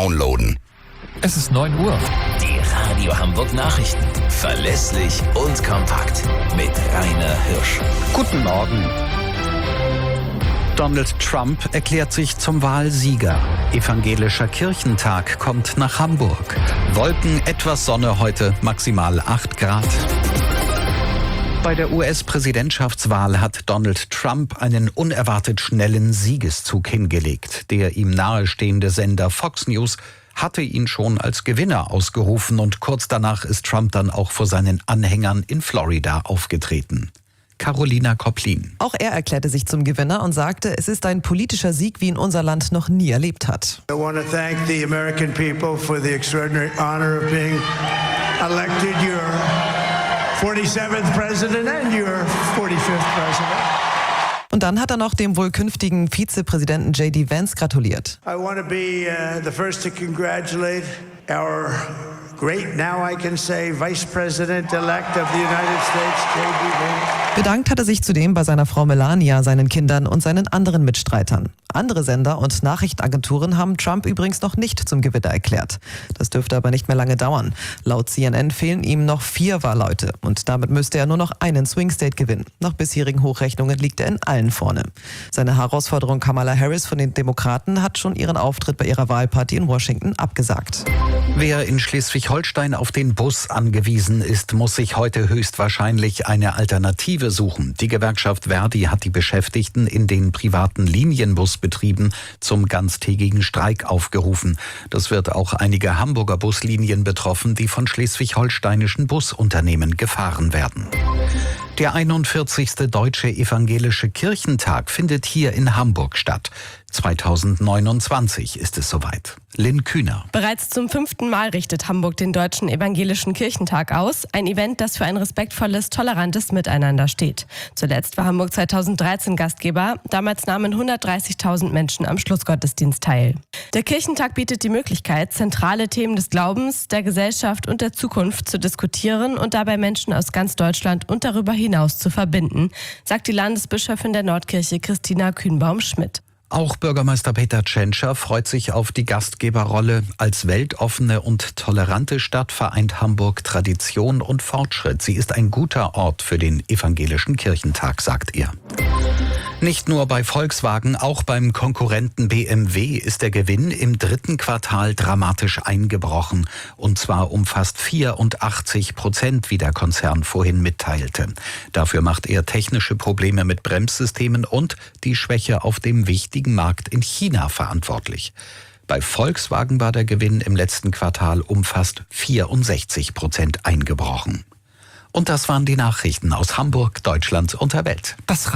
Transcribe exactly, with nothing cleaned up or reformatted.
downloaden. Es ist neun Uhr. Die Radio Hamburg Nachrichten. Verlässlich und kompakt. Mit Rainer Hirsch. Guten Morgen. Donald Trump erklärt sich zum Wahlsieger. Evangelischer Kirchentag kommt nach Hamburg. Wolken, etwas Sonne heute, maximal acht Grad. Bei der U S-Präsidentschaftswahl hat Donald Trump einen unerwartet schnellen Siegeszug hingelegt. Der ihm nahestehende Sender Fox News hatte ihn schon als Gewinner ausgerufen und kurz danach ist Trump dann auch vor seinen Anhängern in Florida aufgetreten. Carolina Koplin. Auch er erklärte sich zum Gewinner und sagte, es ist ein politischer Sieg, wie ihn unser Land noch nie erlebt hat. I want to thank the American people for the extraordinary honor of being elected your forty-seventh president and your forty-fifth president. Und dann hat er noch dem wohl künftigen Vizepräsidenten J D Vance gratuliert. I want to be uh, the first to congratulate our great, now I can say, Vice President-elect of the United States, J D Vance. Bedankt hat er sich zudem bei seiner Frau Melania, seinen Kindern und seinen anderen Mitstreitern. Andere Sender und Nachrichtenagenturen haben Trump übrigens noch nicht zum Gewinner erklärt. Das dürfte aber nicht mehr lange dauern. Laut C N N fehlen ihm noch vier Wahlleute und damit müsste er nur noch einen Swing State gewinnen. Nach bisherigen Hochrechnungen liegt er in allen vorne. Seine Herausforderung Kamala Harris von den Demokraten hat schon ihren Auftritt bei ihrer Wahlparty in Washington abgesagt. Wer in Schleswig-Holstein auf den Bus angewiesen ist, muss sich heute höchstwahrscheinlich eine Alternative suchen. Die Gewerkschaft Verdi hat die Beschäftigten in den privaten Linienbusbetrieben zum ganztägigen Streik aufgerufen. Das wird auch einige Hamburger Buslinien betroffen, die von schleswig-holsteinischen Busunternehmen gefahren werden. Der einundvierzigste Deutsche Evangelische Kirchentag findet hier in Hamburg statt. zweitausendneunundzwanzig ist es soweit. Lynn Kühner. Bereits zum fünften Mal richtet Hamburg den Deutschen Evangelischen Kirchentag aus. Ein Event, das für ein respektvolles, tolerantes Miteinander steht. Zuletzt war Hamburg zweitausenddreizehn Gastgeber. Damals nahmen hundertdreißigtausend Menschen am Schlussgottesdienst teil. Der Kirchentag bietet die Möglichkeit, zentrale Themen des Glaubens, der Gesellschaft und der Zukunft zu diskutieren und dabei Menschen aus ganz Deutschland und darüber hinaus zu verbinden, sagt die Landesbischöfin der Nordkirche Christina Kühnbaum-Schmidt. Auch Bürgermeister Peter Tschentscher freut sich auf die Gastgeberrolle. Als weltoffene und tolerante Stadt vereint Hamburg Tradition und Fortschritt. Sie ist ein guter Ort für den Evangelischen Kirchentag, sagt er. Nicht nur bei Volkswagen, auch beim Konkurrenten B M W ist der Gewinn im dritten Quartal dramatisch eingebrochen. Und zwar um fast vierundachtzig Prozent, wie der Konzern vorhin mitteilte. Dafür macht er technische Probleme mit Bremssystemen und die Schwäche auf dem wichtigen Markt in China verantwortlich. Bei Volkswagen war der Gewinn im letzten Quartal um fast vierundsechzig Prozent eingebrochen. Und das waren die Nachrichten aus Hamburg, Deutschland und der Welt. Das